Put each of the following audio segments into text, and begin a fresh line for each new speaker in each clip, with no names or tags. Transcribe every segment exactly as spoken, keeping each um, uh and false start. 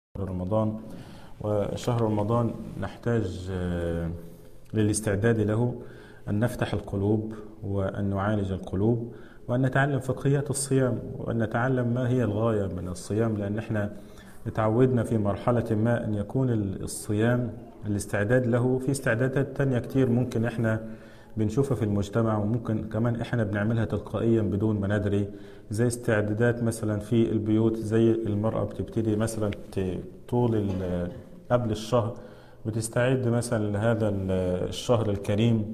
رمضان. وشهر رمضان نحتاج آه، للاستعداد له أن نفتح القلوب وأن نعالج القلوب وأن نتعلم فقهيات الصيام وأن نتعلم ما هي الغاية من الصيام، لأن احنا اتعودنا في مرحلة ما أن يكون الصيام الاستعداد له في استعدادات تانية كتير ممكن احنا بنشوفها في المجتمع، وممكن كمان احنا بنعملها تلقائيا بدون ما ندري، زي استعدادات مثلا في البيوت، زي المرأة بتبتدي مثلا ت- طول ال- قبل الشهر بتستعد مثلا لهذا ال- الشهر الكريم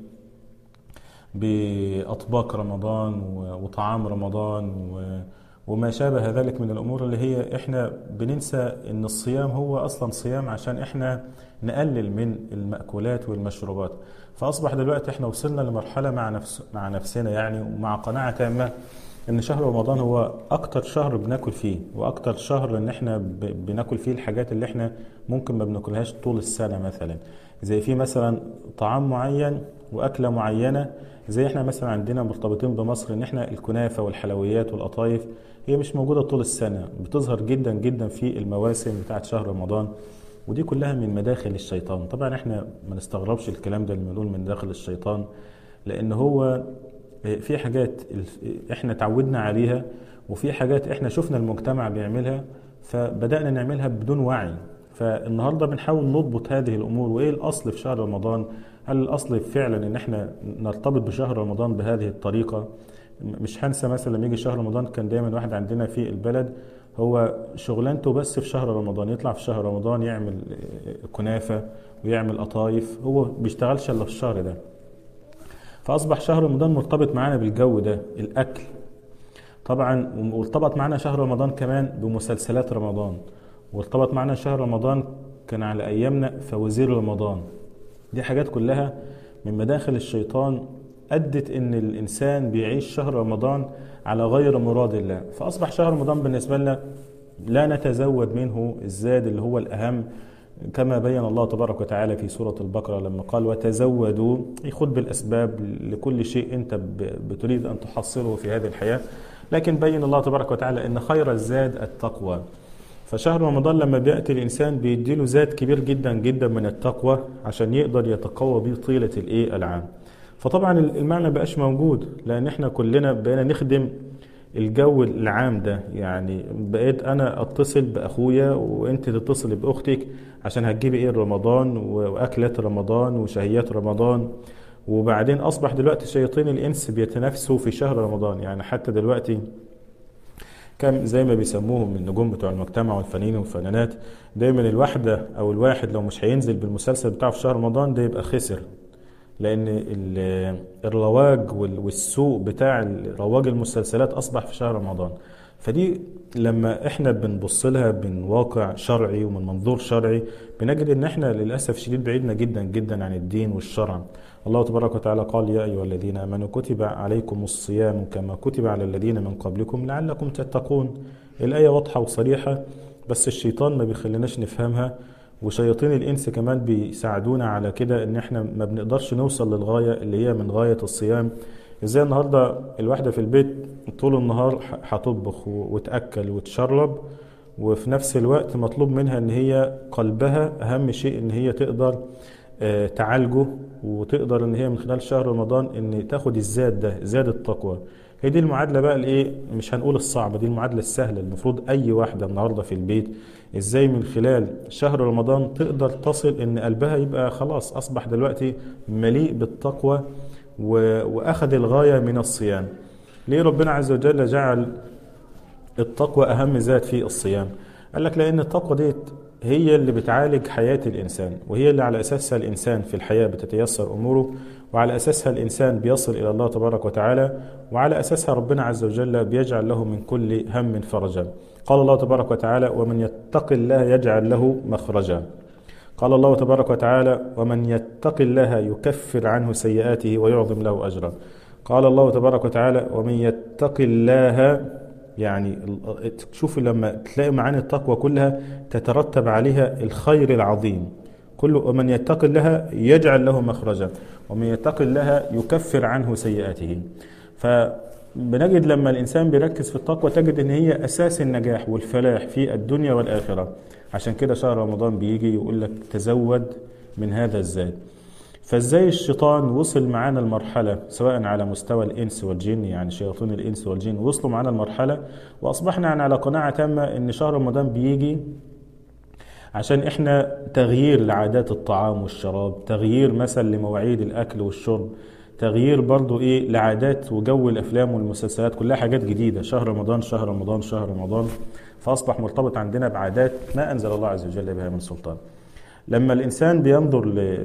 بأطباق رمضان و- وطعام رمضان و- وما شابه ذلك من الأمور اللي هي إحنا بننسى إن الصيام هو أصلا صيام عشان إحنا نقلل من المأكولات والمشروبات. فأصبح دلوقتي إحنا وصلنا لمرحلة مع نفس مع نفسنا يعني، ومع قناعة تامة إن شهر رمضان هو أكتر شهر بناكل فيه، وأكتر شهر إن إحنا ب- بناكل فيه الحاجات اللي إحنا ممكن ما بناكلهاش طول السنة، مثلا زي في مثلا طعام معين وأكلة معينة. زي احنا مثلا عندنا مرتبطين بمصر ان احنا الكنافة والحلويات والقطايف هي مش موجودة طول السنة، بتظهر جدا جدا في المواسم بتاعت شهر رمضان، ودي كلها من مداخل الشيطان. طبعا احنا ما نستغربش الكلام ده اللي بنقول من داخل الشيطان، لان هو في حاجات احنا تعودنا عليها، وفي حاجات احنا شفنا المجتمع بيعملها فبدأنا نعملها بدون وعي. فالنهارده بنحاول نضبط هذه الامور، وايه الاصل في شهر رمضان؟ هل الاصل فعلا ان احنا نرتبط بشهر رمضان بهذه الطريقه؟ مش هنسى مثلا لما يجي شهر رمضان كان دايما واحد عندنا في البلد هو شغلانته بس في شهر رمضان، يطلع في شهر رمضان يعمل كنافه ويعمل قطايف، هو بيشتغلش الا في الشهر ده. فاصبح شهر رمضان مرتبط معانا بالجو ده، الاكل طبعا. وارتبط معنا شهر رمضان كمان بمسلسلات رمضان، وارتبط معنا شهر رمضان كان على ايامنا فوازير رمضان. دي حاجات كلها من مداخل الشيطان ادت ان الانسان بيعيش شهر رمضان على غير مراد الله. فاصبح شهر رمضان بالنسبه لنا لا نتزود منه الزاد اللي هو الاهم، كما بين الله تبارك وتعالى في سورة البقرة لما قال وتزودوا، خذ بالأسباب لكل شيء أنت بتريد أن تحصله في هذه الحياة، لكن بين الله تبارك وتعالى أن خير الزاد التقوى. فشهر رمضان لما بيأتي الإنسان بيديله زاد كبير جدا جدا من التقوى عشان يقدر يتقوى به طيلة الإيه العام. فطبعا المعنى بقاش موجود، لأن احنا كلنا بقينا نخدم الجو العام ده. يعني بقيت انا اتصل باخويا وانت تتصل باختك عشان هتجيبي ايه رمضان واكلات رمضان وشهيات رمضان. وبعدين اصبح دلوقتي شياطين الانس بيتنافسوا في شهر رمضان. يعني حتى دلوقتي كم زي ما بيسموهم النجوم بتوع المجتمع والفنانين والفنانات، دايما الواحدة او الواحد لو مش هينزل بالمسلسل بتاعه في شهر رمضان ده يبقى خسر، لان ال- الرواج وال- والسوق بتاع رواج المسلسلات اصبح في شهر رمضان. فدي لما احنا بنبص لها من واقع شرعي ومن منظور شرعي بنجد ان احنا للاسف شديد بعيدنا جدا جدا عن الدين والشرع. الله تبارك وتعالى قال يا ايها الذين امنوا كتب عليكم الصيام كما كتب على الذين من قبلكم لعلكم تتقون. الايه واضحه وصريحه، بس الشيطان ما بيخليناش نفهمها، وشياطين الانس كمان بيساعدونا على كده، ان احنا ما بنقدرش نوصل للغايه اللي هي من غايه الصيام. ازاي النهارده الواحده في البيت طول النهار ح- هتطبخ و- وتاكل وتشرب، وفي نفس الوقت مطلوب منها ان هي قلبها اهم شيء ان هي تقدر آه، تعالجه، وتقدر ان هي من خلال شهر رمضان ان تاخد الزاد ده، زاد التقوى. هي دي المعادله بقى الايه، مش هنقول الصعبه، دي المعادله السهله المفروض اي واحده النهارده في البيت ازاي من خلال شهر رمضان تقدر تصل ان قلبها يبقى خلاص اصبح دلوقتي مليء بالتقوى و- واخذ الغايه من الصيام. ليه ربنا عز وجل جعل التقوى أهم ذات في الصيام؟ قال لك لأن التقوى ديت هي اللي بتعالج حياة الإنسان، وهي اللي على أساسها الإنسان في الحياة بتتيسر أموره، وعلى أساسها الإنسان بيصل إلى الله تبارك وتعالى، وعلى أساسها ربنا عز وجل بيجعل له من كل هم فرجا. قال الله تبارك وتعالى ومن يتق الله يجعل له مخرجا. قال الله تبارك وتعالى ومن يتق الله يكفر عنه سيئاته ويعظم له أجرا. قال الله تبارك وتعالى ومن يتق الله، يعني شوف لما تلاقي معاني التقوى كلها تترتب عليها الخير العظيم كله. ومن يتق الله يجعل له مخرجا ومن يتق الله يكفر عنه سيئاته. فبنجد لما الإنسان بيركز في التقوى تجد أن هي أساس النجاح والفلاح في الدنيا والآخرة. عشان كده شهر رمضان بيجي يقول لك تزود من هذا الزاد. فازاي الشيطان وصل معانا المرحلة سواء على مستوى الإنس والجن، يعني شياطين الإنس والجن وصلوا معانا المرحلة وأصبحنا يعني على قناعة تامة إن شهر رمضان بيجي عشان إحنا تغيير لعادات الطعام والشراب، تغيير مثلا لمواعيد الأكل والشرب، تغيير برضو إيه لعادات وجو الأفلام والمسلسلات، كلها حاجات جديدة. شهر رمضان شهر رمضان شهر رمضان، فأصبح مرتبط عندنا بعادات ما أنزل الله عز وجل بها من سلطان. لما الإنسان بينظر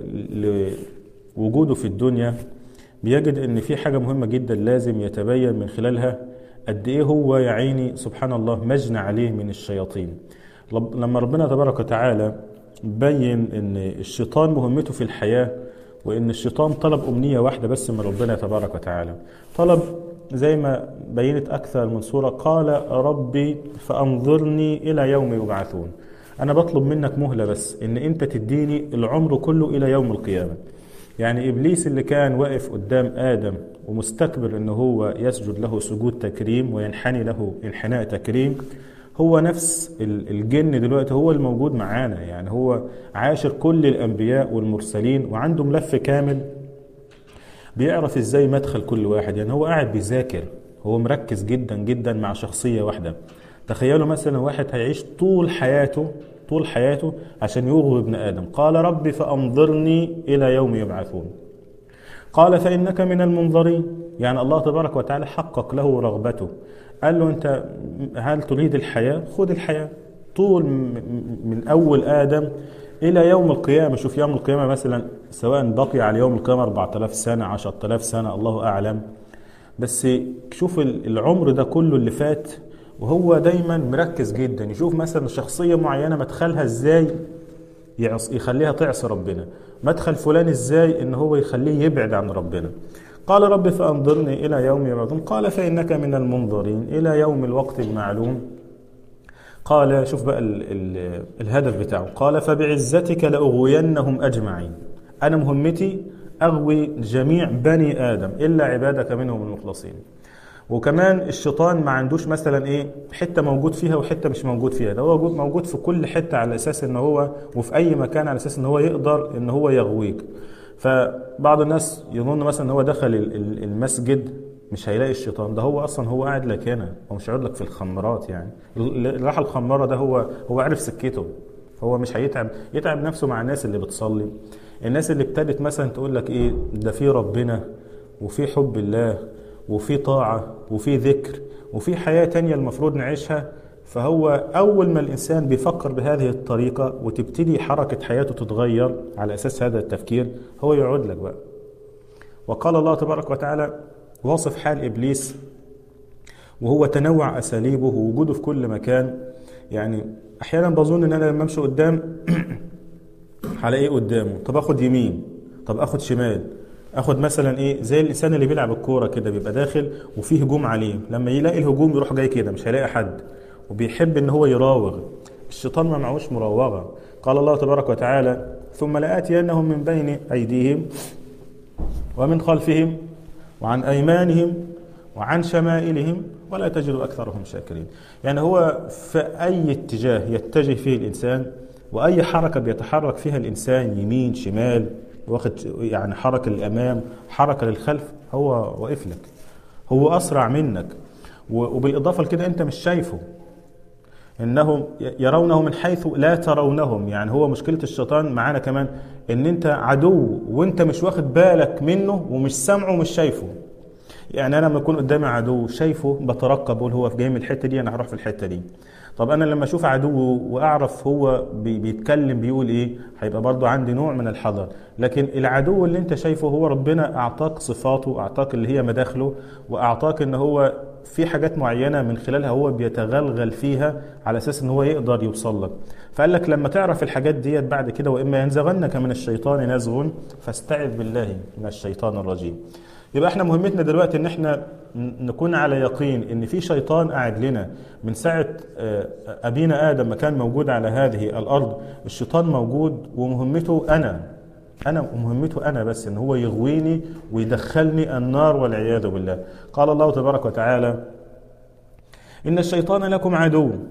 لوجوده في الدنيا بيجد إن في حاجة مهمة جدا لازم يتبين من خلالها قد إيه هو يا عيني سبحان الله مجنى عليه من الشياطين. لما ربنا تبارك وتعالى بين إن الشيطان مهمته في الحياة، وإن الشيطان طلب أمنية واحدة بس من ربنا تبارك وتعالى، طلب زي ما بينت أكثر من سورة، قال ربي فأنظرني إلى يوم يبعثون. أنا بطلب منك مهلة بس إن أنت تديني العمر كله إلى يوم القيامة. يعني إبليس اللي كان واقف قدام آدم ومستكبر إنه هو يسجد له سجود تكريم وينحني له انحناء تكريم، هو نفس الجن دلوقتي هو الموجود معانا. يعني هو عاشر كل الأنبياء والمرسلين وعنده ملف كامل بيعرف إزاي مدخل كل واحد. يعني هو قاعد بيذاكر، هو مركز جدا جدا مع شخصية واحدة. تخيلوا مثلا واحد هيعيش طول حياته طول حياته عشان يغوي ابن آدم. قال ربي فأنظرني إلى يوم يبعثون. قال فإنك من المنظرين. يعني الله تبارك وتعالى حقق له رغبته، قال له أنت هل تريد الحياة؟ خذ الحياة طول من أول آدم إلى يوم القيامة. شوف يوم القيامة مثلا سواء بقي على يوم القيامة أربعة آلاف سنة عشرة آلاف سنة الله أعلم، بس شوف العمر ده كله اللي فات وهو دايما مركز جدا يشوف مثلا شخصية معينة مدخلها ازاي يخليها تعصي ربنا، مدخل فلان ازاي ان هو يخليه يبعد عن ربنا. قال رب فأنظرني إلى يوم يبعثون. قال فإنك من المنظرين إلى يوم الوقت المعلوم. قال شوف بقى ال ال الهدف بتاعه، قال فبعزتك لأغوينهم أجمعين. أنا مهمتي أغوي جميع بني آدم إلا عبادك منهم المخلصين. وكمان الشيطان ما عندوش مثلا ايه حته موجود فيها وحته مش موجود فيها، ده هو موجود في كل حته على اساس ان هو وفي اي مكان على اساس ان هو يقدر ان هو يغويك. فبعض الناس يظن مثلا ان هو دخل المسجد مش هيلاقي الشيطان، ده هو اصلا هو قاعد لك هنا، هو مش هيقعد لك في الخمرات. يعني اللي راح الخماره ده هو هو عارف سكته، هو مش هيتعب يتعب نفسه مع الناس اللي بتصلي، الناس اللي ابتدت مثلا تقول لك ايه ده في ربنا وفي حب الله وفي طاعة وفي ذكر وفي حياة تانية المفروض نعيشها. فهو أول ما الإنسان بيفكر بهذه الطريقة وتبتدي حركة حياته تتغير على أساس هذا التفكير هو يعود لك بقى. وقال الله تبارك وتعالى واصف حال إبليس وهو تنوع أساليبه ووجوده في كل مكان. يعني أحيانا بظن أن أنا لما أمشي قدام على إيه قدامه، طب أخد يمين، طب أخد شمال، اخد مثلا ايه زي الانسان اللي بيلعب الكوره كده بيبقى داخل وفيه هجوم عليه، لما يلاقي الهجوم يروح جاي كده مش هيلاقي حد وبيحب ان هو يراوغ. الشيطان ما معهوش مراوغه. قال الله تبارك وتعالى ثم لآتينهم من بين ايديهم ومن خلفهم وعن ايمانهم وعن شمائلهم ولا تجد اكثرهم شاكرين. يعني هو في اي اتجاه يتجه فيه الانسان واي حركه بيتحرك فيها الانسان يمين شمال واخد يعني حركة للأمام حركة للخلف هو واقف لك، هو أسرع منك. وبالإضافة لكده أنت مش شايفه، إنهم يرونه من حيث لا ترونهم. يعني هو مشكلة الشيطان معانا كمان إن أنت عدو وأنت مش واخد بالك منه ومش سامعه ومش شايفه. يعني أنا لما يكون قدامي عدو شايفه بترقب بقول هو جاي من الحتة دي أنا هروح في الحتة دي. طب أنا لما أشوف عدو وأعرف هو بيتكلم بيقول إيه هيبقى برضو عندي نوع من الحذر. لكن العدو اللي أنت شايفه هو ربنا أعطاك صفاته، أعطاك اللي هي مداخله، وأعطاك إن هو في حاجات معينة من خلالها هو بيتغلغل فيها على أساس إن هو يقدر يوصل لك. فقال لك لما تعرف الحاجات ديت بعد كده وإما ينزغنك من الشيطان نزغ فاستعذ بالله من الشيطان الرجيم. يبقى احنا مهمتنا دلوقتي ان احنا نكون على يقين ان في شيطان قاعد لنا من ساعة ابينا ادم ما كان موجود على هذه الارض. الشيطان موجود ومهمته انا انا مهمته انا بس ان هو يغويني ويدخلني النار والعياذ بالله. قال الله تبارك وتعالى ان الشيطان لكم عدو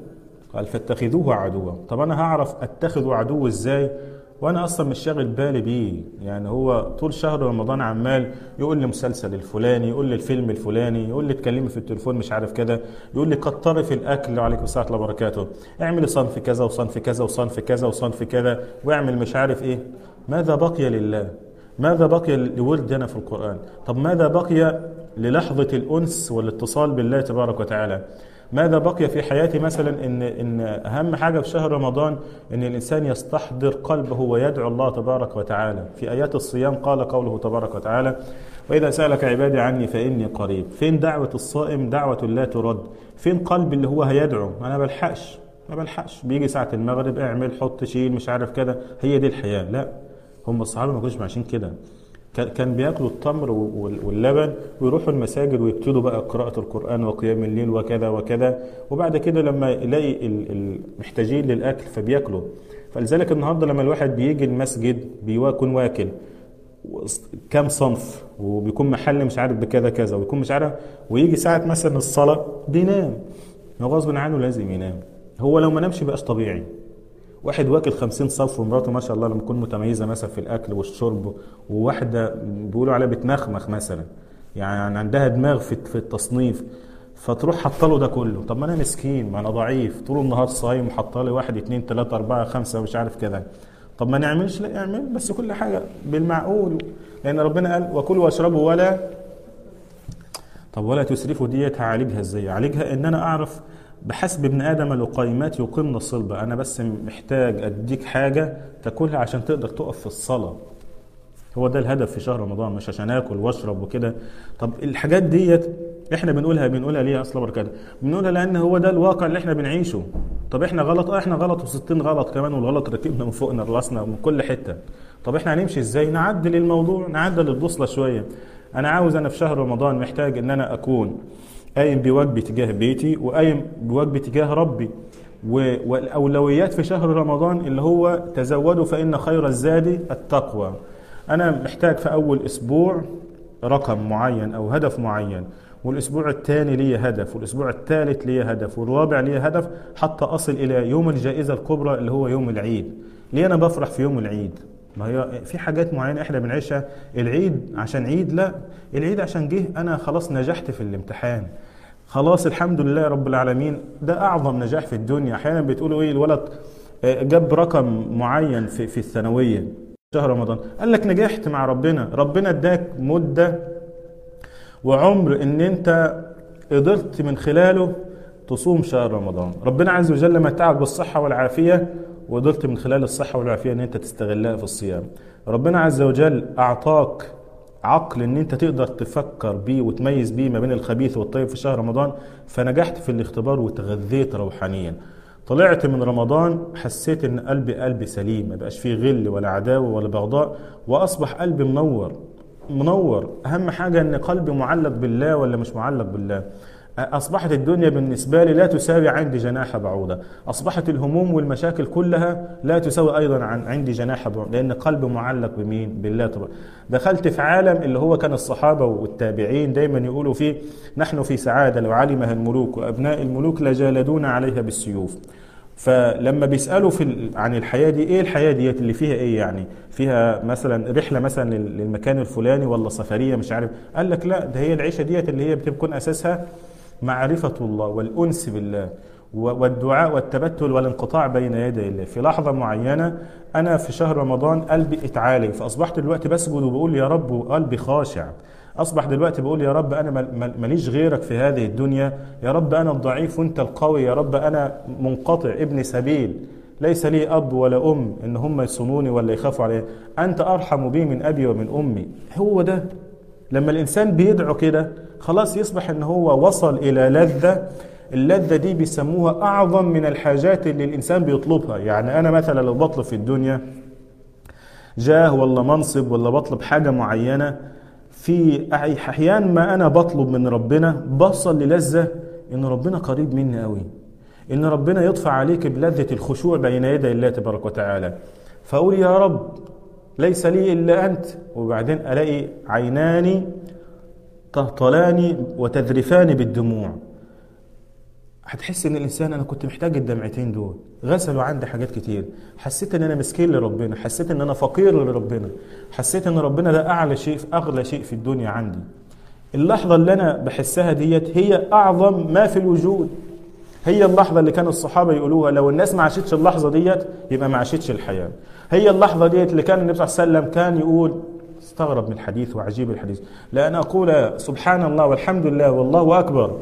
قال فاتخذوه عدوا. طب انا هعرف اتخذه عدو ازاي وانا اصلا مش شاغل بالي بيه؟ يعني هو طول شهر رمضان عمال يقول لي مسلسل الفلاني، يقول لي الفيلم الفلاني، يقول لي اتكلمي في التليفون مش عارف كده، يقول لي كتري في الاكل وعليكم السلام ورحمه الله وبركاته، اعملي صنف كذا وصنف كذا وصنف كذا وصنف كذا، واعمل مش عارف ايه. ماذا بقي لله؟ ماذا بقي لوردنا في القرآن؟ طب ماذا بقي للحظة الأنس والاتصال بالله تبارك وتعالى؟ ماذا بقي في حياتي مثلا إن إن أهم حاجة في شهر رمضان إن الإنسان يستحضر قلبه ويدعو الله تبارك وتعالى. في آيات الصيام قال قوله تبارك وتعالى: وإذا سألك عبادي عني فإني قريب. فين دعوة الصائم؟ دعوة لا ترد. فين قلب اللي هو هيدعو؟ أنا بلحقش ما بلحقش بيجي ساعة المغرب اعمل حط شيل مش عارف كده. هي دي الحياة؟ لا، هم الصحابة ما كانوش ماشيين كده. كان بياكلوا التمر واللبن ويروحوا المساجد ويبتدوا بقى قراءة القرآن وقيام الليل وكذا وكذا، وبعد كده لما يلاقي المحتاجين للأكل فبياكلوا. فلذلك النهارده لما الواحد بيجي المسجد بيكون واكل كام صنف وبيكون محل مش عارف بكذا كذا ويكون مش عارف، ويجي ساعة مثلا الصلاة بينام. هو غصب عنه لازم ينام. هو لو ما نامش بقاش طبيعي. واحد واكل خمسين صف ومراته ما شاء الله لما تكون متميزه مثلا في الاكل والشرب، وواحده بيقولوا عليها بتمخمخ مثلا، يعني عندها دماغ في في التصنيف، فتروح حاطه له ده كله. طب ما انا مسكين، ما انا ضعيف طول النهار صايم وحاطه لي واحد اثنين ثلاثه اربعه خمسه مش عارف كده. طب ما نعملش؟ لا اعمل، بس كل حاجه بالمعقول، لان ربنا قال وكلوا واشربوا ولا. طب ولا تسرفوا ديت هعالجها ازاي؟ اعالجها ان انا اعرف بحسب ابن آدم لقيمات يقيمن الصلبة. أنا بس محتاج أديك حاجة تاكلها عشان تقدر تقف في الصلاة. هو ده الهدف في شهر رمضان، مش عشان آكل وأشرب وكده. طب الحاجات ديت إحنا بنقولها بنقولها ليه أصلا بركاته؟ بنقولها لأن هو ده الواقع اللي إحنا بنعيشه. طب إحنا غلط؟ أه إحنا غلط وستين غلط كمان، والغلط ركبنا من فوقنا راسنا من كل حتة. طب إحنا هنمشي إزاي؟ نعدل الموضوع، نعدل البوصلة شوية. أنا عاوز أنا في شهر رمضان محتاج إن أنا أكون قايم بواجبي تجاه بيتي وقايم بواجبي تجاه ربي. والأولويات في شهر رمضان اللي هو تزودوا فإن خير الزاد التقوى. أنا محتاج في أول أسبوع رقم معين أو هدف معين، والأسبوع الثاني لي هدف، والأسبوع الثالث لي هدف، والرابع لي هدف، حتى أصل إلى يوم الجائزة الكبرى اللي هو يوم العيد. ليه أنا بفرح في يوم العيد؟ ما هي في حاجات معينة احنا بنعيشها. العيد عشان عيد؟ لا، العيد عشان جه انا خلاص نجحت في الامتحان، خلاص الحمد لله رب العالمين. ده اعظم نجاح في الدنيا. احيانا بتقولوا ايه الولد جاب رقم معين في في الثانوية شهر رمضان، قال لك نجحت مع ربنا. ربنا اداك مدة وعمر ان انت قدرت من خلاله تصوم شهر رمضان. ربنا عز وجل متعك بالصحة والعافية وقدرت من خلال الصحة والعافية ان انت تستغلها في الصيام. ربنا عز وجل اعطاك عقل ان انت تقدر تفكر بيه وتميز بيه ما بين الخبيث والطيب في شهر رمضان، فنجحت في الاختبار وتغذيت روحانيا. طلعت من رمضان حسيت ان قلبي قلبي سليم، ما بقاش فيه غل ولا عداوة ولا بغضاء، واصبح قلبي منور منور. اهم حاجة ان قلبي معلق بالله ولا مش معلق بالله. أصبحت الدنيا بالنسبة لي لا تساوي عندي جناح بعوضة. أصبحت الهموم والمشاكل كلها لا تساوي أيضا عن عندي جناح بعوضة، لأن قلبي معلق بمين؟ بالله طبعا. دخلت في عالم اللي هو كان الصحابة والتابعين دايما يقولوا فيه نحن في سعادة لو علمها الملوك وأبناء الملوك لجالدون عليها بالسيوف. فلما بيسألوا في عن الحياة دي، ايه الحياة دي اللي فيها ايه؟ يعني فيها مثلا رحلة مثلا للمكان الفلاني ولا سفرية مش عارف، قال لك لا، ده هي العيشة ديت اللي هي بتكون أساسها معرفة الله والأنس بالله والدعاء والتبتل والانقطاع بين يدي الله. في لحظة معينة أنا في شهر رمضان قلبي اتعالي، فأصبحت دلوقتي بسجد وبقول يا رب وقلبي خاشع. أصبح دلوقتي بقول يا رب أنا ماليش غيرك في هذه الدنيا، يا رب أنا الضعيف وأنت القوي، يا رب أنا منقطع ابن سبيل ليس لي أب ولا أم إن هم يصونوني ولا يخافوا علي، أنت أرحم بي من أبي ومن أمي. هو ده لما الإنسان بيدعو كده خلاص يصبح إن هو وصل إلى لذة. اللذة دي بيسموها أعظم من الحاجات اللي الإنسان بيطلبها. يعني أنا مثلا لو بطلب في الدنيا جاه ولا منصب ولا بطلب حاجة معينة، في أحيان ما أنا بطلب من ربنا بصل للذة إن ربنا قريب مني قوي، إن ربنا يطفع عليك بلذة الخشوع بين يدي الله تبارك وتعالى. فأقول يا رب ليس لي إلا أنت، وبعدين ألاقي عيناني تهطلان وتذرفان بالدموع. هتحس ان الانسان انا كنت محتاج الدمعتين دول، غسلوا عندي حاجات كتير، حسيت ان انا مسكين لربنا، حسيت ان انا فقير لربنا، حسيت ان ربنا ده اعلى شيء، اغلى شيء في الدنيا عندي. اللحظة اللي انا بحسها ديت هي اعظم ما في الوجود. هي اللحظة اللي كان الصحابة يقولوها لو الناس ما عاشتش اللحظة ديت يبقى ما عاشتش الحياة. هي اللحظة ديت اللي كان النبي صلى الله عليه وسلم كان يقول، استغرب من الحديث وعجيب الحديث، لأن أقول سبحان الله والحمد لله والله أكبر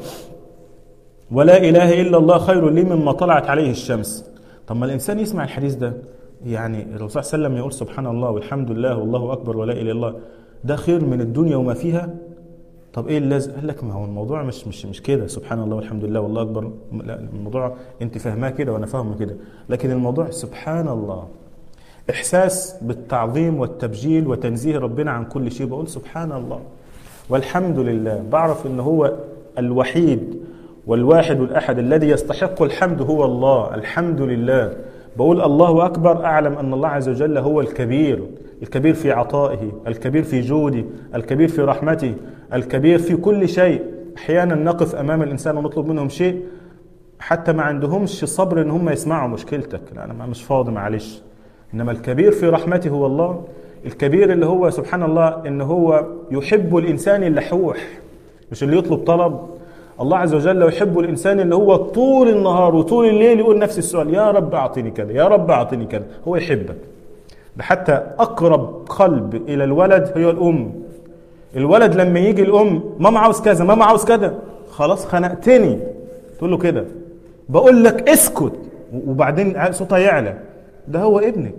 ولا إله إلا الله خير لي مما طلعت عليه الشمس. طب ما الإنسان يسمع الحديث ده، يعني الرسول صلى الله عليه وسلم يقول سبحان الله والحمد لله والله أكبر ولا إله إلا الله، ده خير من الدنيا وما فيها. طب ايه اللازم؟ قال لك ما هو الموضوع مش مش مش كده، سبحان الله والحمد لله والله اكبر، لا الموضوع انت فاهماه كده وانا فاهمه كده، لكن الموضوع سبحان الله، احساس بالتعظيم والتبجيل وتنزيه ربنا عن كل شيء، بقول سبحان الله والحمد لله، بعرف ان هو الوحيد والواحد الاحد الذي يستحق الحمد هو الله، الحمد لله. بقول الله اكبر، اعلم ان الله عز وجل هو الكبير، الكبير في عطائه، الكبير في جوده، الكبير في رحمته، الكبير في كل شيء. احيانا نقف امام الانسان ونطلب منهم شيء حتى ما عندهمش صبر ان هم يسمعوا مشكلتك، لا انا مش فاضي معلش. انما الكبير في رحمته هو الله، الكبير اللي هو سبحان الله ان هو يحب الانسان اللحوح مش اللي يطلب طلب. الله عز وجل يحب الانسان اللي هو طول النهار وطول الليل يقول نفس السؤال، يا رب اعطني كذا، يا رب اعطني كذا. هو يحبك. ده حتى اقرب قلب الى الولد هي الام. الولد لما يجي الام ماما عاوز كذا، ماما عاوز كذا، خلاص خنقتني، تقول له كده، بقول لك اسكت، وبعدين صوتها يعلى. ده هو ابنك،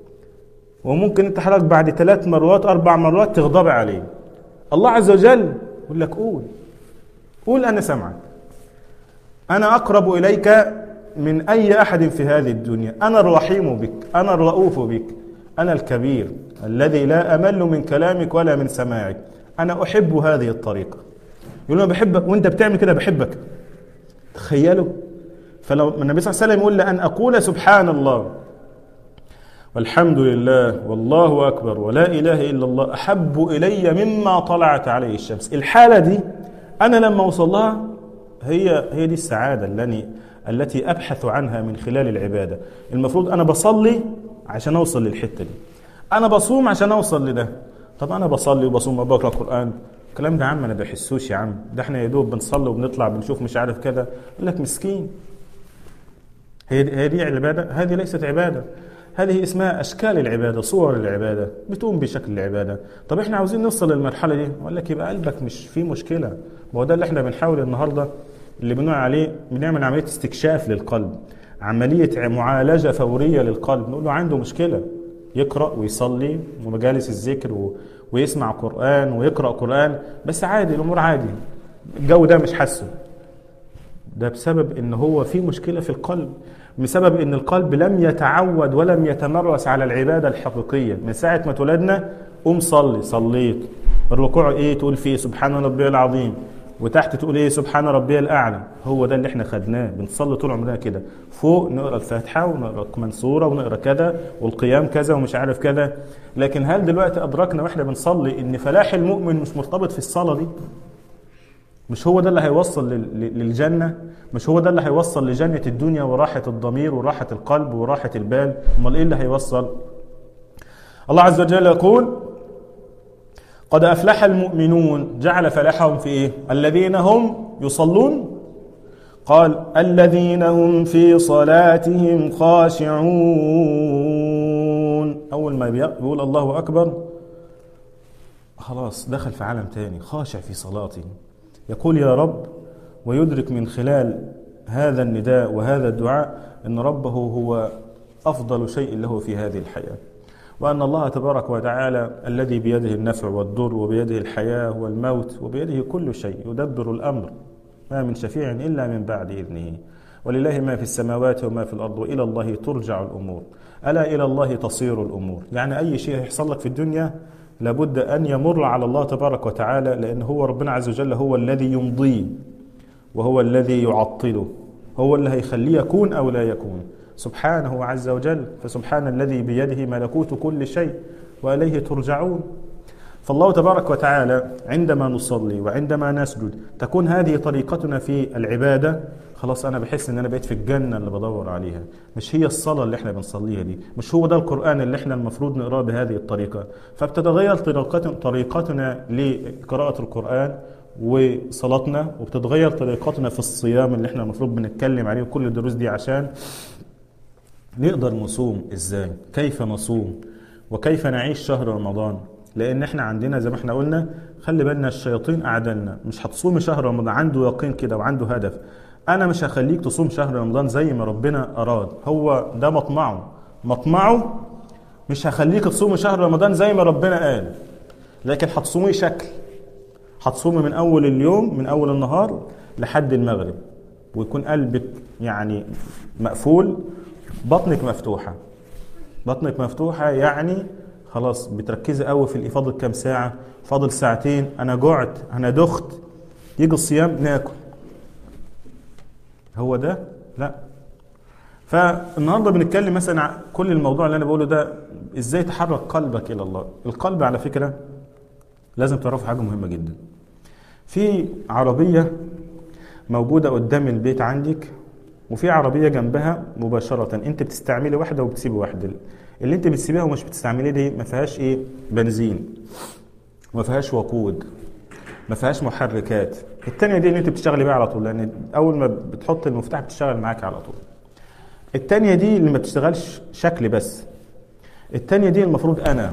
وممكن انت حضرتك بعد ثلاث مرات اربع مرات تغضبي عليه. الله عز وجل يقول لك قول، قول انا سمعك، انا اقرب اليك من اي احد في هذه الدنيا، انا الرحيم بك، انا الرؤوف بك، انا الكبير الذي لا امل من كلامك ولا من سماعك، انا احب هذه الطريقه. يقول انا بحبك وانت بتعمل كده بحبك. تخيلوا. فلو النبي صلى الله عليه وسلم يقول لأن اقول سبحان الله والحمد لله والله اكبر ولا اله الا الله احب الي مما طلعت عليه الشمس. الحاله دي انا لما اوصل لها هي هي دي السعاده التي التي ابحث عنها من خلال العباده. المفروض انا بصلي عشان اوصل للحته دي، انا بصوم عشان اوصل لده. طب انا بصلي وبصوم وبقرا قران، الكلام ده يا عم انا بحسوش يا عم، ده احنا يا دوب بنصلي وبنطلع بنشوف مش عارف كده. يقول لك مسكين. هي هي دي عباده؟ هذه ليست عباده، هذه اسمها اشكال العباده، صور العباده، بتقوم بشكل العباده. طب احنا عاوزين نوصل للمرحله دي، اقول لك يبقى قلبك مش فيه مشكله. وهو ده اللي احنا بنحاول النهارده، اللي بنقول عليه بنعمل عمليه استكشاف للقلب، عمليه معالجه فوريه للقلب. نقول له عنده مشكله، يقرا ويصلي ومجالس الذكر و... ويسمع قران ويقرا قران، بس عادي، الامور عادي، الجو ده مش حاسه. ده بسبب ان هو في مشكله في القلب، بسبب ان القلب لم يتعود ولم يتمرس على العباده الحقيقيه. من ساعه ما اتولدنا قوم صلي، صليت. الركوع ايه؟ تقول فيه سبحان ربي العظيم، وتحت تقول ايه؟ سبحان ربي الاعلى. هو ده اللي احنا خدناه، بنصلي طول عمرنا كده. فوق نقرا الفاتحه ونقرا منصوره ونقرا كذا والقيام كذا ومش عارف كذا. لكن هل دلوقتي ادركنا واحنا بنصلي ان فلاح المؤمن مش مرتبط في الصلاه دي؟ مش هو ده اللي هيوصل للجنة؟ مش هو ده اللي هيوصل لجنة الدنيا وراحة الضمير وراحة القلب وراحة البال؟ امال ايه اللي هيوصل؟ الله عز وجل يقول قد أفلح المؤمنون، جعل فلاحهم في ايه؟ الذين هم يصلون، قال الذين هم في صلاتهم خاشعون. اول ما بيقول الله أكبر خلاص دخل في عالم تاني، خاشع في صلاته، يقول يا رب، ويدرك من خلال هذا النداء وهذا الدعاء أن ربه هو أفضل شيء له في هذه الحياة، وأن الله تبارك وتعالى الذي بيده النفع والضر وبيده الحياة والموت وبيده كل شيء، يدبر الأمر، ما من شفيع إلا من بعد إذنه، ولله ما في السماوات وما في الأرض وإلى الله ترجع الأمور، ألا إلى الله تصير الأمور. يعني أي شيء يحصل لك في الدنيا لابد أن يمر على الله تبارك وتعالى، لأن هو ربنا عز وجل هو الذي يمضيه وهو الذي يعطله، هو اللي هيخليه يكون أو لا يكون سبحانه عز وجل. فسبحان الذي بيده ملكوت كل شيء وإليه ترجعون. فالله تبارك وتعالى عندما نصلي وعندما نسجد تكون هذه طريقتنا في العبادة، خلاص انا بحس ان انا بقيت في الجنه اللي بدور عليها. مش هي الصلاه اللي احنا بنصليها دي، مش هو ده القران اللي احنا المفروض نقراه بهذه الطريقه. فبتتغير طريقت طريقتنا لقراءه القران وصلاتنا، وبتتغير طريقتنا في الصيام اللي احنا المفروض بنتكلم عليه. كل الدروس دي عشان نقدر نصوم ازاي، كيف نصوم، وكيف نعيش شهر رمضان. لان احنا عندنا زي ما احنا قلنا، خلي بالنا الشياطين اعدلنا. مش هتصوم شهر رمضان عنده يقين كده وعنده هدف، انا مش هخليك تصوم شهر رمضان زي ما ربنا اراد، هو ده مطمعه مطمعه مش هخليك تصوم شهر رمضان زي ما ربنا قال، لكن هتصومي شكل. هتصومي من اول اليوم، من اول النهار لحد المغرب، ويكون قلبك يعني مقفول، بطنك مفتوحه. بطنك مفتوحه يعني خلاص بتركزي قوي في الايه، فاضل كام ساعه، فاضل ساعتين، انا جعت، انا دخت، يجي الصيام ناكل. هو ده؟ لا. فالنهارده بنتكلم مثلا عن كل الموضوع اللي انا بقوله ده، ازاي تحرك قلبك الى الله. القلب على فكره لازم تعرفوا حاجه مهمه جدا. في عربيه موجوده قدام البيت عندك، وفي عربيه جنبها مباشره، انت بتستعملي واحده وبتسيبي واحده. اللي انت بتسيبيها ومش بتستعمليه دي ما فيهاش ايه، بنزين، ما فيهاش وقود، ما فيهاش محركات. التانية دي اللي انت بتشتغلي بيها على طول، لان اول ما بتحط المفتاح بتشتغل معاك على طول. التانية دي اللي ما بتشتغلش شكل بس. التانية دي المفروض انا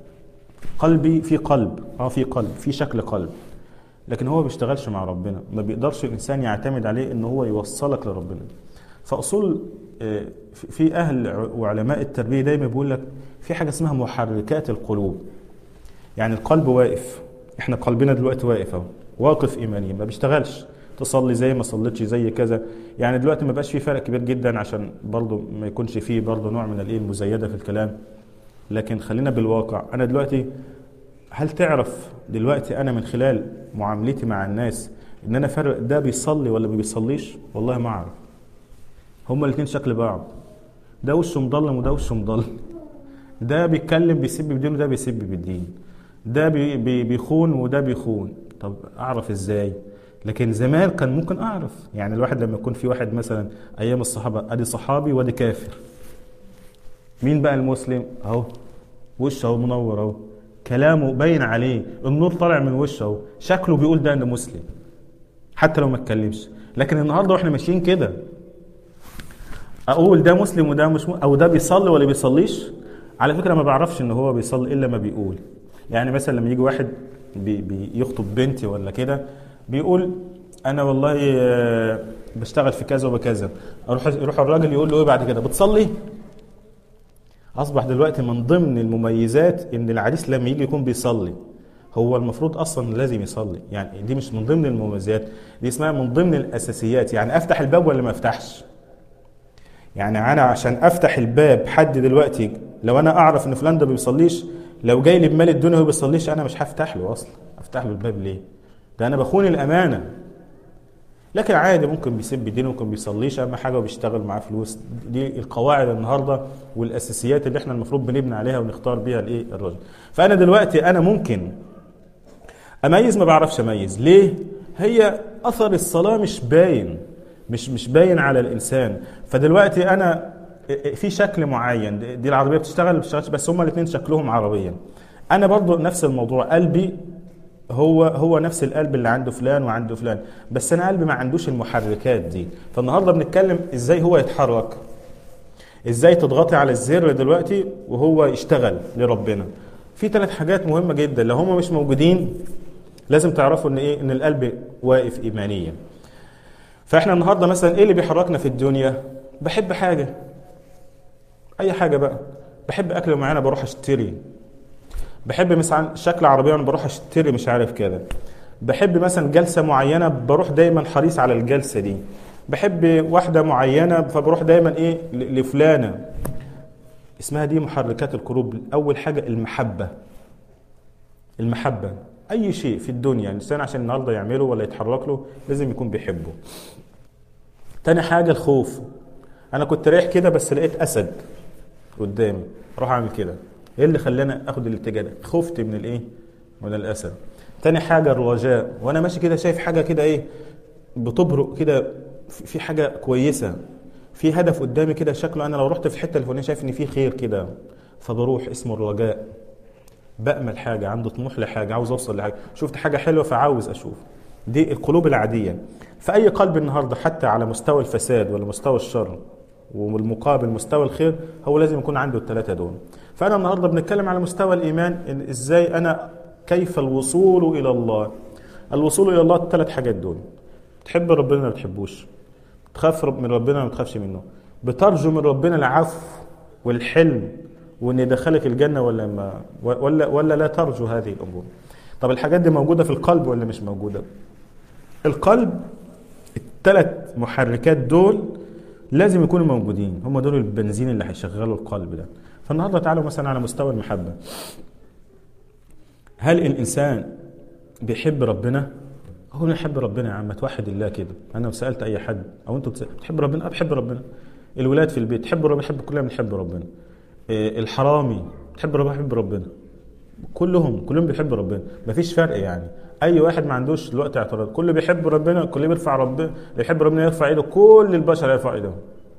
قلبي في قلب، اه في قلب، في شكل قلب، لكن هو ما بيشتغلش مع ربنا. ما بيقدرش الانسان يعتمد عليه ان هو يوصلك لربنا. فاصول في اهل وعلماء التربيه دايما بيقول لك في حاجه اسمها محركات القلوب. يعني القلب واقف، احنا قلبنا دلوقتي واقف اهو، واقف ايمانيا، ما بيشتغلش. تصلي زي ما صليتش زي كذا. يعني دلوقتي ما بقاش في فرق كبير جدا، عشان برضو ما يكونش فيه برضو نوع من الايه المزيده في الكلام. لكن خلينا بالواقع. انا دلوقتي، هل تعرف دلوقتي انا من خلال معاملتي مع الناس ان انا فرق ده بيصلي ولا ما بيصليش؟ والله ما اعرف. هما الاثنين شكل بعض، ده وشه مضلم وده وشه مضلم، ده بيتكلم بيسب بالدين وده بيسب بالدين، ده بي بي بيخون وده بيخون. طب اعرف ازاي؟ لكن زمان كان ممكن اعرف. يعني الواحد لما يكون في واحد مثلا ايام الصحابه، ادي صحابي وادي كافر، مين بقى المسلم؟ اهو وشه اهو منور اهو، كلامه باين عليه، النور طالع من وشه اهو، شكله بيقول ده انه مسلم حتى لو ما اتكلمش. لكن النهارده واحنا ماشيين كده، اقول ده مسلم وده مش م... او ده بيصلي ولا بيصليش. على فكره ما بعرفش ان هو بيصلي الا ما بيقول. يعني مثلا لما يجي واحد بي... بيخطب بنتي ولا كده، بيقول انا والله بشتغل في كذا وبكذا، اروح يروح الراجل يقول له ايه بعد كده؟ بتصلي؟ اصبح دلوقتي من ضمن المميزات ان العريس لما يجي يكون بيصلي. هو المفروض اصلا لازم يصلي، يعني دي مش من ضمن المميزات، دي اسمها من ضمن الاساسيات. يعني افتح الباب ولا ما افتحش؟ يعني انا عشان افتح الباب حد دلوقتي، لو انا اعرف ان فلان ده ما بيصليش، لو جاي لي بمال الدنيا وهو بيصليش، انا مش هفتح له اصلا. افتح له الباب ليه؟ ده انا بخون الامانه. لكن عادي، ممكن بيسيب دينه، ممكن بيصليش، اهم حاجه وبيشتغل معاه فلوس. دي القواعد النهارده والاساسيات اللي احنا المفروض بنبني عليها ونختار بيها الايه الرجل. فانا دلوقتي انا ممكن اميز، ما بعرفش اميز ليه؟ هي اثر الصلاه مش باين، مش مش باين على الانسان. فدلوقتي انا في شكل معين، دي العربيه بتشتغل ما بتشتغلش، بس هما الاثنين شكلهم عربيا. انا برضو نفس الموضوع، قلبي هو هو نفس القلب اللي عنده فلان وعنده فلان، بس انا قلبي ما عندوش المحركات دي. فالنهارده بنتكلم ازاي هو يتحرك، ازاي تضغطي على الزر دلوقتي وهو يشتغل لربنا. في ثلاث حاجات مهمه جدا، لو هم مش موجودين لازم تعرفوا ان ايه، ان القلب واقف ايمانيا. فاحنا النهارده مثلا ايه اللي بيحركنا في الدنيا؟ بحب حاجه، اي حاجه بقى، بحب اكل معينه بروح اشتري، بحب مثلا شكل عربيه انا بروح اشتري مش عارف كده، بحب مثلا جلسه معينه بروح دايما حريص على الجلسه دي، بحب واحده معينه فبروح دايما ايه لفلانه. اسمها دي محركات القلوب. اول حاجه المحبه. المحبه اي شيء في الدنيا الانسان عشان النهارده يعمله ولا يتحرك له لازم يكون بيحبه. تاني حاجه الخوف. انا كنت رايح كده بس لقيت اسد قدامي، اروح اعمل كده. ايه اللي خلاني اخد الاتجاه ده؟ خفت من الايه؟ من الاسد. تاني حاجه الرجاء. وانا ماشي كده شايف حاجه كده ايه بتبرق كده في حاجه كويسه، في هدف قدامي كده شكله انا لو رحت في الحته الفلانيه شايف ان في خير كده، فبروح. اسمه الرجاء. بأمل حاجه، عندي طموح لحاجه، عاوز اوصل لحاجه، شفت حاجه حلوه فعاوز اشوف. دي القلوب العاديه. فاي قلب النهارده حتى على مستوى الفساد ولا مستوى الشر والمقابل مستوى الخير، هو لازم يكون عنده الثلاثه دول. فانا النهارده بنتكلم على مستوى الايمان، إن ازاي انا كيف الوصول الى الله. الوصول الى الله الثلاث حاجات دول: تحب ربنا ما بتحبوش، تخاف من ربنا ما بتخافش منه، بترجو من ربنا العفو والحلم وان يدخلك الجنه ولا ما ولا ولا لا ترجو هذه الامور. طب الحاجات دي موجوده في القلب ولا مش موجوده؟ القلب الثلاث محركات دول لازم يكونوا موجودين، هم دول البنزين اللي هيشغلوا القلب ده. فالنهارده تعالوا مثلا على مستوى المحبه. هل الانسان بيحب ربنا؟ هو بيحب ربنا يا عم، توحد الله كده. انا لو سالت اي حد او انتوا بتحب ربنا؟ بحب ربنا. الولاد في البيت تحب ربنا؟ بحب، كلنا بنحب ربنا. الحرامي بتحب ربنا؟ بحب ربنا. كلهم كلهم بيحبوا ربنا، مفيش فرق يعني. اي واحد ما عندوش دلوقتي اعتراض، كله بيحب ربنا، كله بيرفع ربنا، اللي يحب ربنا يرفع ايده، كل البشر يرفع ايدهم.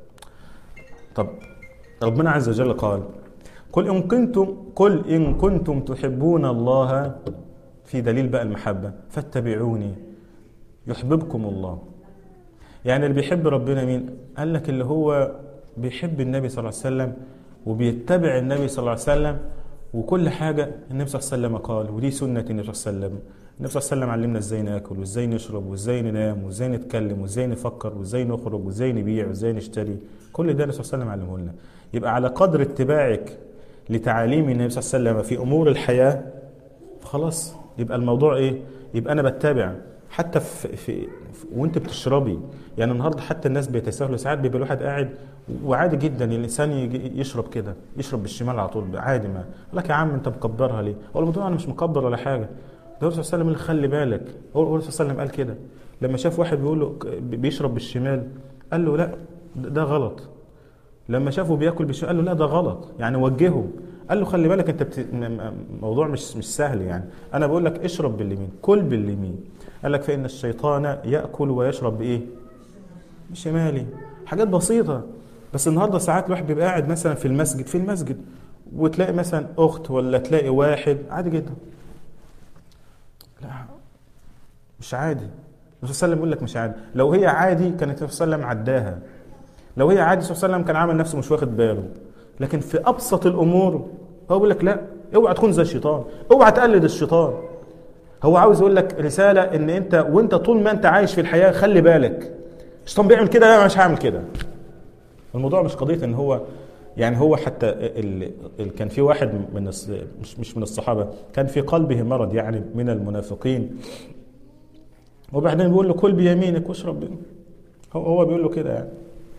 طب ربنا عز وجل قال: قل ان كنتم قل ان كنتم تحبون الله، في دليل بقى المحبه، فاتبعوني يحببكم الله. يعني اللي بيحب ربنا مين؟ قال لك اللي هو بيحب النبي صلى الله عليه وسلم وبيتبع النبي صلى الله عليه وسلم، وكل حاجة النبي صلى الله عليه وسلم قال، ودي سنة النبي صلى الله عليه وسلم. النبي صلى الله عليه وسلم علمنا ازاي ناكل وازاي نشرب وازاي ننام وازاي نتكلم وازاي نفكر وازاي نخرج وازاي نبيع وازاي نشتري. كل ده النبي صلى الله عليه وسلم علمه لنا. يبقى على قدر اتباعك لتعاليم النبي صلى الله عليه وسلم في امور الحياة، خلاص يبقى الموضوع ايه؟ يبقى انا بتبع. حتى في, في, في وانت بتشربي، يعني النهارده حتى الناس بيتساهلوا ساعات، بيبقى الواحد قاعد وعادي جدا الانسان يشرب كده، يشرب بالشمال على طول عادي. ما لك يا عم انت مكبرها ليه؟ هو الموضوع انا مش مكبر ولا حاجه. ده الرسول صلى الله عليه وسلم اللي خلي بالك، هو الرسول صلى الله عليه وسلم قال كده لما شاف واحد بيقول له بيشرب بالشمال، قال له لا ده غلط. لما شافه بياكل بالشمال قال له لا ده غلط، يعني وجهه. قال له خلي بالك انت بت... موضوع مش مش سهل يعني. انا بقول لك اشرب باليمين، كل باليمين. قال لك فان الشيطان ياكل ويشرب بايه؟ بشمالي. حاجات بسيطه. بس النهارده ساعات الواحد بيبقى قاعد مثلا في المسجد في المسجد وتلاقي مثلا اخت ولا تلاقي واحد عادي جدا. لا مش عادي. الرسول صلى الله عليه وسلم يقول لك مش عادي. لو هي عادي كانت الرسول صلى الله عليه وسلم عداها. لو هي عادي الرسول صلى الله عليه وسلم كان عامل نفسه مش واخد باله. لكن في ابسط الامور هو بيقول لك لا، اوعى تكون زي الشيطان، اوعى تقلد الشيطان. هو عاوز يقول لك رساله ان انت وانت طول ما انت عايش في الحياه خلي بالك. الشيطان بيعمل كده، لا مش هعمل كده. الموضوع مش قضيه ان هو يعني هو حتى ال ال كان في واحد من مش مش من الصحابه كان في قلبه مرض يعني من المنافقين، وبعدين بيقول له كل بيمينك واشرب. هو هو بيقول له كده يعني.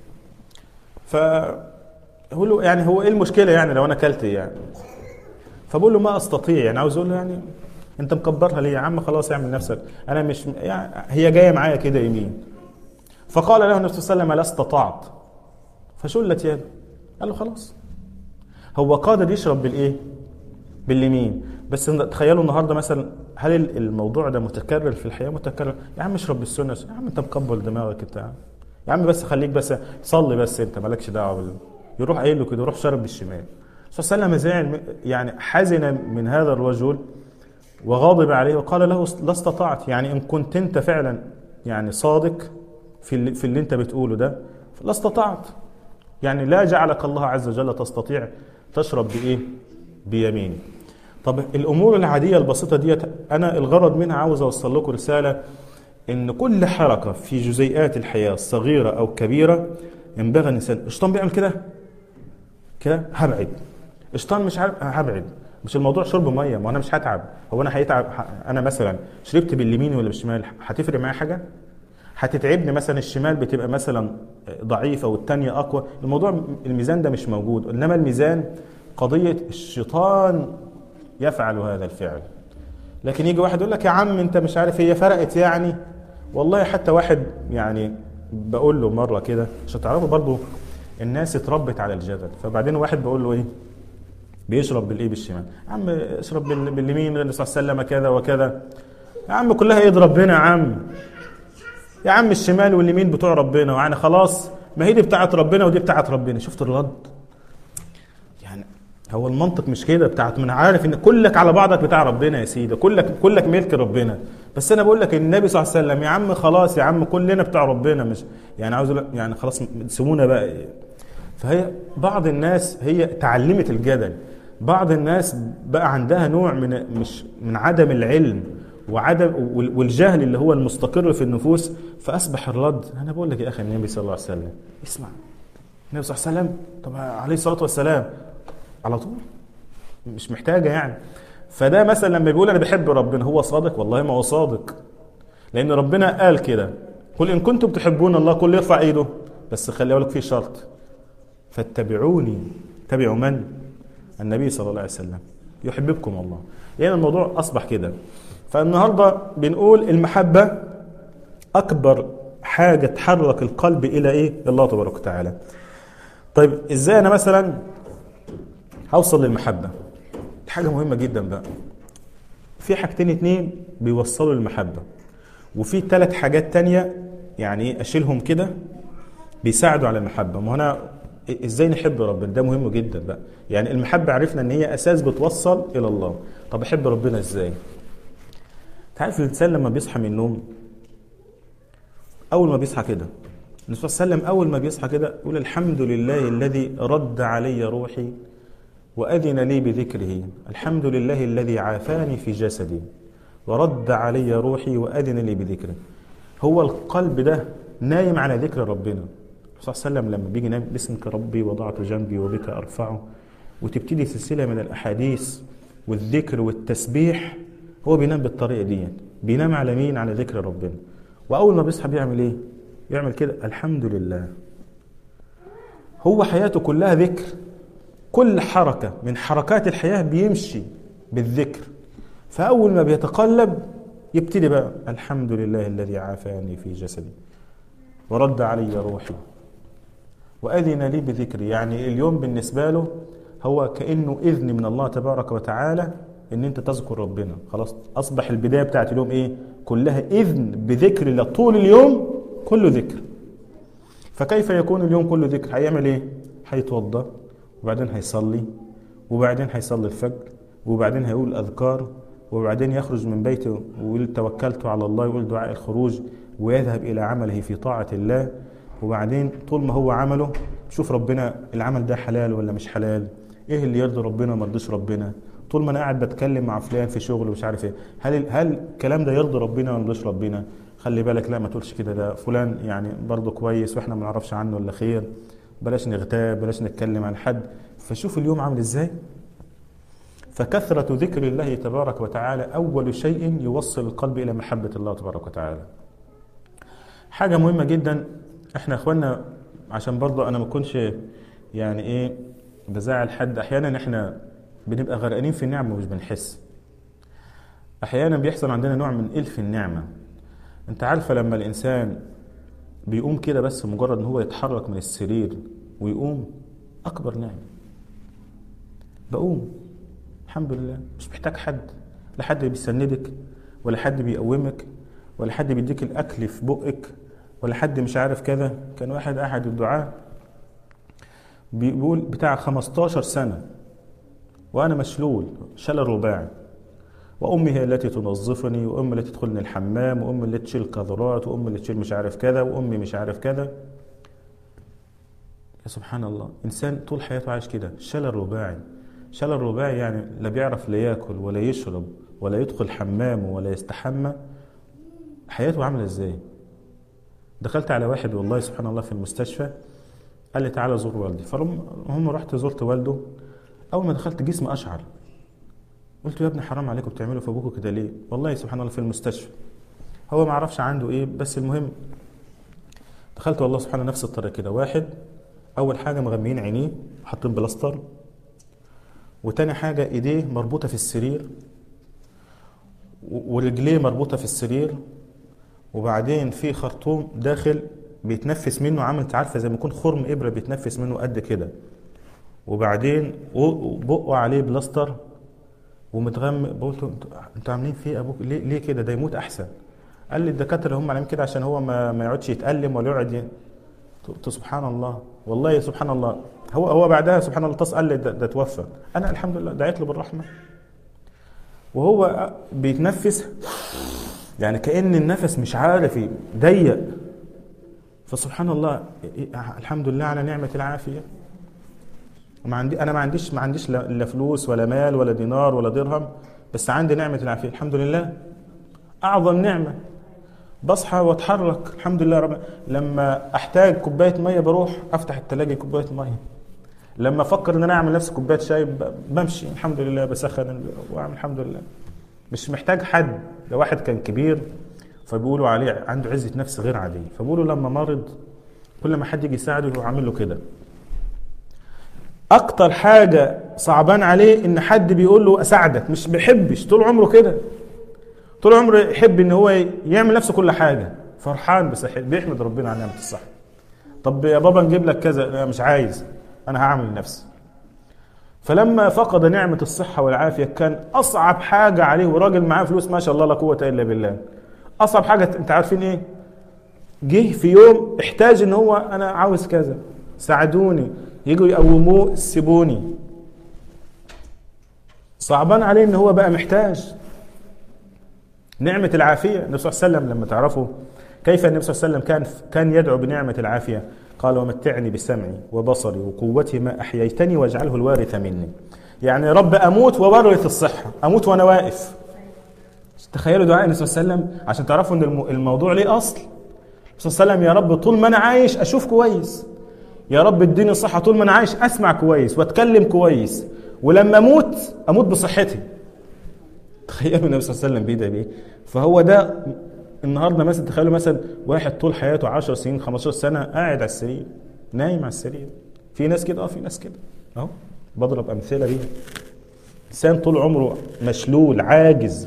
ف هو له يعني هو ايه المشكله يعني لو انا اكلت يعني؟ فبقول له ما استطيع، يعني عاوز اقول له يعني انت مكبرها ليه يا عم؟ خلاص اعمل نفسك، انا مش يعني هي جايه معايا كده يمين. فقال له النبي صلى الله عليه وسلم لا استطعت، فشلت يده. قال له خلاص. هو قادر يشرب بالايه؟ باليمين. بس تخيلوا النهارده مثلا هل الموضوع ده متكرر في الحياه؟ متكرر. يا عم اشرب بالسنه، يا عم انت مكبر دماغك انت، يا عم بس خليك بس صلي بس انت مالكش دعوه بال... يروح قايل له كده، يروح شرب بالشمال. صلى الله عليه وسلم زعل يعني حزن من هذا الرجل وغاضب عليه وقال له لا استطعت، يعني ان كنت انت فعلا يعني صادق في اللي, في اللي انت بتقوله ده لا استطعت، يعني لا جعلك الله عز وجل تستطيع تشرب بايه؟ بيمين. طب الامور العاديه البسيطه ديت انا الغرض منها عاوز اوصل لكم رساله ان كل حركه في جزيئات الحياه الصغيره او كبيره ينبغي الانسان. الشيطان بيعمل كده كده هبعد، الشيطان مش عارف هبعد. مش الموضوع شرب ميه، ما انا مش هتعب. هو انا هيتعب؟ انا مثلا شربت باليمين ولا بالشمال هتفرق معايا حاجه؟ هتتعبني مثلا الشمال بتبقى مثلا ضعيفه والثانيه اقوى. الموضوع الميزان ده مش موجود، انما الميزان قضيه الشيطان يفعل هذا الفعل. لكن يجي واحد يقول لك يا عم انت مش عارف هي فرقت يعني. والله حتى واحد يعني بقول له مره كده عشان تعرفوا برضو الناس اتربت على الجدل. فبعدين واحد بقول له ايه؟ بيشرب بالايه؟ بالشمال. يا عم اشرب باليمين، النبي صلى الله عليه وسلم كذا وكذا. يا عم كلها ايد ربنا يا عم. يا عم الشمال واليمين بتوع ربنا، يعني خلاص ما هي دي بتاعت ربنا ودي بتاعت ربنا. شفت الرد؟ يعني هو المنطق مش كده بتاعت، من عارف ان كلك على بعضك بتاع ربنا يا سيدي، كلك كلك ملك ربنا. بس انا بقول لك النبي صلى الله عليه وسلم، يا عم خلاص يا عم كلنا بتاع ربنا، مش يعني عاوز يعني خلاص سيبونا بقى. فهي بعض الناس هي تعلمت الجدل، بعض الناس بقى عندها نوع من مش من عدم العلم وعدم والجهل اللي هو المستقر في النفوس، فاصبح الرد. انا بقول لك يا اخي النبي صلى الله عليه وسلم، اسمع النبي صلى الله عليه وسلم طب عليه الصلاه والسلام على طول، مش محتاجه يعني. فده مثلا لما بيقول انا بحب ربنا، هو صادق؟ والله ما هو صادق، لان ربنا قال كده قل ان كنتم تحبون الله، كل يرفع ايده، بس خلي بالك في شرط، فاتبعوني. تبعوا من؟ النبي صلى الله عليه وسلم، يحببكم الله. يعني الموضوع اصبح كده. فالنهارده بنقول المحبه اكبر حاجه تحرك القلب الى ايه؟ الله تبارك وتعالى. طيب ازاي انا مثلا هوصل للمحبه؟ حاجه مهمه جدا بقى، في حاجتين اتنين بيوصلوا للمحبه، وفي ثلاث حاجات تانية يعني اشيلهم كده بيساعدوا على المحبه. ما هنا ازاي نحب ربنا؟ ده مهم جدا بقى. يعني المحبه عرفنا ان هي اساس بتوصل الى الله. طب احب ربنا ازاي؟ تعرف الانسان لما بيصحى من النوم، اول ما بيصحى كده النبي صلى الله عليه وسلم اول ما بيصحى كده يقول الحمد لله الذي رد علي روحي وأذن لي بذكره، الحمد لله الذي عافاني في جسدي ورد علي روحي وأذن لي بذكره. هو القلب ده نايم على ذكر ربنا. صلى الله عليه وسلم لما بيجي نايم باسمك ربي وضعت جنبي وبك أرفعه، وتبتدي سلسلة من الأحاديث والذكر والتسبيح، هو بينام بالطريقة دي، بينام على مين؟ على ذكر ربنا. وأول ما بيصحى بيعمل إيه؟ يعمل كده الحمد لله. هو حياته كلها ذكر، كل حركة من حركات الحياة بيمشي بالذكر. فأول ما بيتقلب يبتدي بقى الحمد لله الذي عافاني في جسدي ورد علي روحي وأذن لي بذكري. يعني اليوم بالنسبة له هو كأنه إذن من الله تبارك وتعالى إن أنت تذكر ربنا. خلاص أصبح البداية بتاعت اليوم إيه؟ كلها إذن بذكر الله، طول اليوم كله ذكر. فكيف يكون اليوم كله ذكر؟ هيعمل إيه؟ هيتوضأ، وبعدين هيصلي، وبعدين هيصلي الفجر، وبعدين هيقول أذكار، وبعدين يخرج من بيته ويقول توكلت على الله، يقول دعاء الخروج، ويذهب إلى عمله في طاعة الله. وبعدين طول ما هو عمله شوف ربنا العمل ده حلال ولا مش حلال، ايه اللي يرضي ربنا وما يرضيش ربنا. طول ما انا قاعد بتكلم مع فلان في شغل ومش عارف ايه، هل هل الكلام ده يرضي ربنا ولا ما يرضيش ربنا؟ خلي بالك لا ما تقولش كده، ده فلان يعني برضه كويس واحنا ما نعرفش عنه الا خير، بلاش نغتاب، بلاش نتكلم عن حد. فشوف اليوم عامل ازاي. فكثرة ذكر الله تبارك وتعالى أول شيء يوصل القلب إلى محبة الله تبارك وتعالى. حاجة مهمة جدا، احنا اخوانا عشان برضه انا ما اكونش يعني ايه بزعل حد، احيانا احنا بنبقى غرقانين في النعمة ومش بنحس. احيانا بيحصل عندنا نوع من إلف النعمة. انت عارفة لما الانسان بيقوم كده بس مجرد ان هو يتحرك من السرير ويقوم، اكبر نعمة. بقوم الحمد لله، مش محتاج حد، لا حد بيسندك ولا حد بيقومك ولا حد بيديك الاكل في بقك ولا حد مش عارف كذا. كان واحد احد الدعاة بيقول بتاع خمستاشر سنة وانا مشلول شلل رباعي، وامي هي التي تنظفني، وامي التي تدخلني الحمام، وامي اللي تشيل كذرات، وامي اللي تشيل مش عارف كذا، وامي مش عارف كذا. يا سبحان الله، انسان طول حياته عايش كده شلل رباعي. شلل رباعي يعني لا بيعرف لا ياكل ولا يشرب ولا يدخل حمام ولا يستحمى. حياته عامله ازاي؟ دخلت على واحد والله سبحان الله في المستشفى، قال لي تعالى زور والدي. فهم رحت زرت والده. اول ما دخلت جسمي اشعر، قلت يا ابني حرام عليكم بتعملوا في ابوكم كده ليه؟ والله سبحان الله في المستشفى هو ما عرفش عنده ايه، بس المهم دخلت والله سبحان الله نفس الطريقه كده. واحد اول حاجه مغميين عينيه حاطين بلاستر، وتاني حاجه ايديه مربوطه في السرير ورجليه مربوطه في السرير، وبعدين في خرطوم داخل بيتنفس منه، عامل عارفه زي ما يكون خرم ابره بيتنفس منه قد كده، وبعدين بقوا عليه بلاستر ومتغمق. قلت انتوا عاملين فيه ابوك ليه, ليه كده؟ ده يموت احسن. قال لي الدكاتره هم عليهم كده عشان هو ما, ما يقعدش يتألم ولا يقعد ي... قلت سبحان الله، والله سبحان الله. هو هو بعدها سبحان الله اتصل قال لي ده, ده توفى. انا الحمد لله دعيت له بالرحمه وهو بيتنفس يعني كأن النفس مش عارف ضيق. فسبحان الله، الحمد لله على نعمه العافيه. ما عندي انا ما عنديش ما عنديش لا فلوس ولا مال ولا دينار ولا درهم، بس عندي نعمه العافيه الحمد لله، اعظم نعمه. بصحى واتحرك الحمد لله رب. لما احتاج كوبايه ميه بروح افتح الثلاجه كوبايه ميه. لما افكر ان انا اعمل نفسي كوبايه شاي بمشي الحمد لله، بسخن واعمل الحمد لله. مش محتاج حد. ده واحد كان كبير فبيقولوا عليه عنده عزه نفس غير عاديه، فبيقولوا لما مرض كل ما حد يجي يساعده يروح عامل له كده. اكتر حاجه صعبان عليه ان حد بيقول له اساعدك، مش بيحبش طول عمره كده، طول عمره يحب ان هو يعمل نفسه كل حاجه، فرحان بصحته بيحمد ربنا على نعمه الصحه. طب يا بابا نجيب لك كذا، انا مش عايز، انا هعمل لنفسي. فلما فقد نعمه الصحه والعافيه كان اصعب حاجه عليه، وراجل معاه فلوس ما شاء الله لا قوه الا بالله، اصعب حاجه انت عارفين ايه؟ جه في يوم احتاج ان هو انا عاوز كذا ساعدوني، يجوا يقوموه سيبوني. صعبان عليه ان هو بقى محتاج نعمة العافية. النبي صلى الله عليه وسلم لما تعرفوا كيف النبي صلى الله عليه وسلم كان كان يدعو بنعمة العافية، قال ومتعني بسمعي وبصري وقوتي ما أحييتني واجعله الوارث مني. يعني يا رب أموت وورث الصحة، أموت وأنا واقف. تخيلوا دعاء النبي صلى الله عليه وسلم عشان تعرفوا ان الموضوع ليه أصل. النبي صلى الله عليه وسلم يا رب طول ما أنا عايش أشوف كويس، يا رب اديني الصحة طول ما أنا عايش أسمع كويس وأتكلم كويس، ولما أموت أموت بصحتي. تخيلوا النبي صلى الله عليه وسلم بيدعي بيه. فهو ده النهارده مثلا، تخيلوا مثلا واحد طول حياته عشر سنين خمستاشر سنه قاعد على السرير، نايم على السرير. في ناس كده، اه في ناس كده اهو، بضرب امثله بيها. انسان طول عمره مشلول عاجز.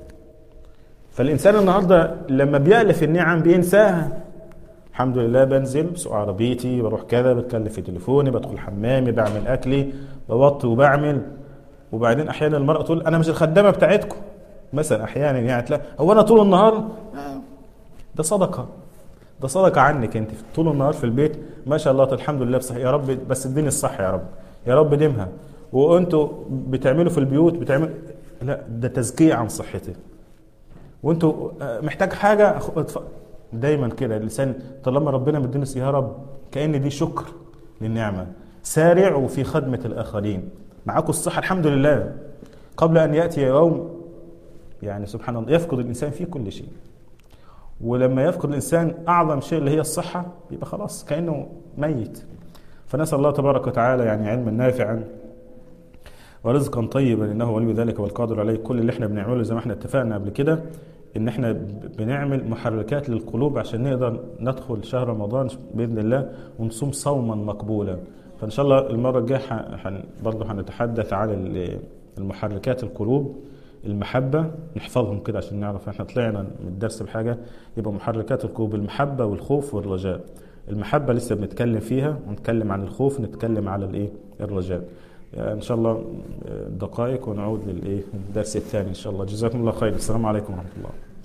فالانسان النهارده لما بيألف النعم بينساها. الحمد لله بنزل بسوق عربيتي، بروح كذا، بتكلم في تليفوني، بدخل حمامي، بعمل اكلي، بوطي وبعمل. وبعدين احيانا المرأة تقول انا مش الخدامة بتاعتكم مثلا، احيانا يعني تلاقي هو انا طول النهار. ده صدقة، ده صدقة عنك انت طول النهار في البيت ما شاء الله الحمد لله بصحة، يا رب بس اديني الصحة يا رب، يا رب ديمها. وانتوا بتعملوا في البيوت بتعملوا، لا ده تزكية عن صحتي. وانتوا محتاج حاجة دايما كده اللسان طالما ربنا مديني يا رب كأن دي شكر للنعمة. سارعوا في خدمة الآخرين. معاكم الصحة الحمد لله، قبل أن يأتي يوم يعني سبحان الله يفقد الإنسان فيه كل شيء. ولما يفقد الإنسان أعظم شيء اللي هي الصحة يبقى خلاص كأنه ميت. فنسأل الله تبارك وتعالى يعني علما نافعا ورزقا طيبا إنه ولي ذلك والقادر عليه. كل اللي احنا بنعمله زي ما احنا اتفقنا قبل كده إن احنا بنعمل محركات للقلوب عشان نقدر ندخل شهر رمضان بإذن الله ونصوم صوما مقبولا. فإن شاء الله المرة الجاية برضه هنتحدث على المحركات القلوب، المحبة، نحفظهم كده عشان نعرف احنا طلعنا من الدرس بحاجة. يبقى محركات القلوب المحبة والخوف والرجاء. المحبة لسه بنتكلم فيها، ونتكلم عن الخوف، نتكلم على الايه الرجاء. يعني ان شاء الله دقائق ونعود للايه الدرس الثاني ان شاء الله. جزاكم الله خير. السلام عليكم ورحمة الله.